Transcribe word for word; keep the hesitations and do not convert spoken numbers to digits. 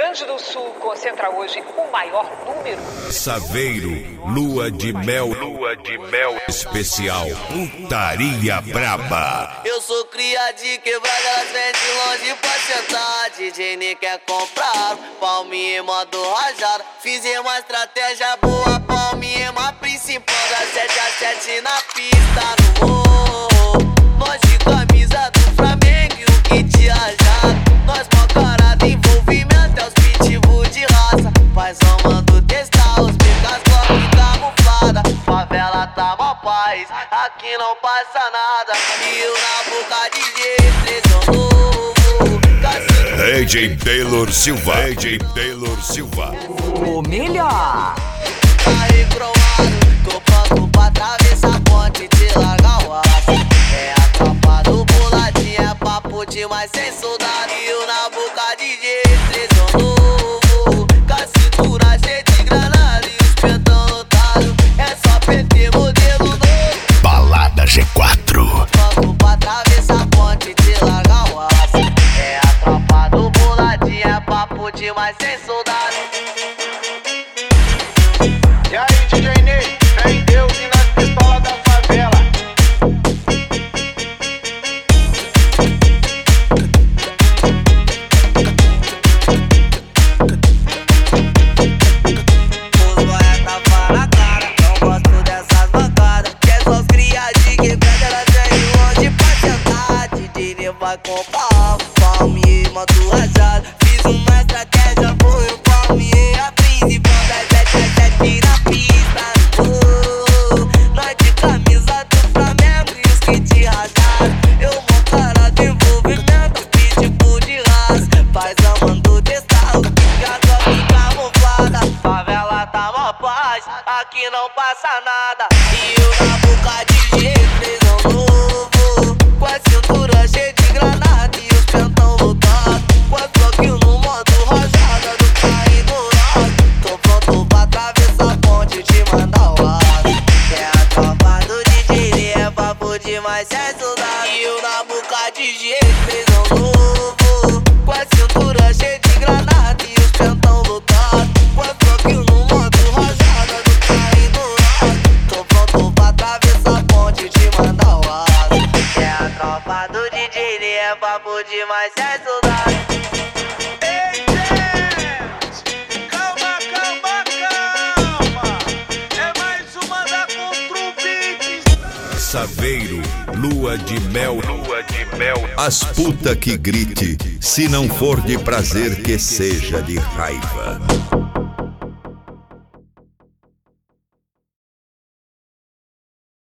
Grande do Sul concentra hoje o maior número. Saveiro, lua de mel, lua de mel especial, putaria braba. Eu sou cria de quebrada, elas vêm de longe pra sentar. D J nem quer comprar, palminha em modo rajado. Fizemos uma estratégia boa, palminha uma principal. Da sete a sete na pista, no morro. Nós de camisa do Flamengo e o kit rajado. Nós com a cara de envolvimento, é os pitbull de raça. Faz uma mando testar os bicas, bloco camuflada. Favela tá mó paz, aqui não passa nada. E eu na boca de G três novo. D J Taylor Silva, D J Taylor Silva, o melhor. Tá recromado, tô pronto pra atravessar a ponte e te largar o aço. É a tropa do boladinha, é papo demais sem soldado. E eu na boca de G três novo. Com a cintura cheia de granada e os pentão lotado. É só P T modelo novo. Balada G quatro. Pronto pra atravessar a ponte e te largar o aço. É a tropa do boladinha, é papo demais sem soldado. E aí, D J Ney, fé em Deus e nas pistolas da favela. Os boia tava na cara, não gosto dessas bancadas. Que é só os cria de quebrada, elas vêm longe pra sentar. D J Ney vai comprar, palminha e moto rajado. Fiz uma estratégia boa, eu palminha a principal. Das sete a sete na pista, no nós de camisa do Flamengo e os kit rajado. Eu mou cara de envolvimento, pitbull de raça. Faz a mando testar os bicas, bloco camuflada. Favela tá mó paz, aqui não passa nada. E eu na boca de G três novo. Com a cintura cheia de granada e os pentão lotados. Com as bloquinhos no modo rajada do carro dourado. Tô pronto pra atravessar a ponte e te mandar o lado. É a tropa do D J Ney, é papo demais sem soldado. E eu na boca de G três novo. Com a cintura cheia de granada e os pentão lotados. Com as bloquinhos no modo rajada do carro dourado. Tô pronto pra atravessar a ponte e te mandar o lado. É a tropa do D J Ney, é papo demais sem soldado. Ei, gente, calma, calma, calma. É mais uma da Contrubit. Saveiro, lua de mel, lua de mel. As puta que grite, se não for de prazer que seja de raiva.